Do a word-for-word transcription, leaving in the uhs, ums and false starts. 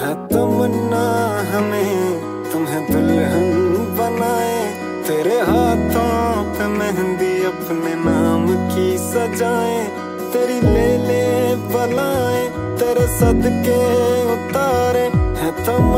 है तमन्ना हमें तुम्हें दुल्हन बनाए, तेरे हाथों पे मेहंदी अपने नाम की सजाए, तेरी ले ले बलाए तेरे सदके उतारे है तमन्ना।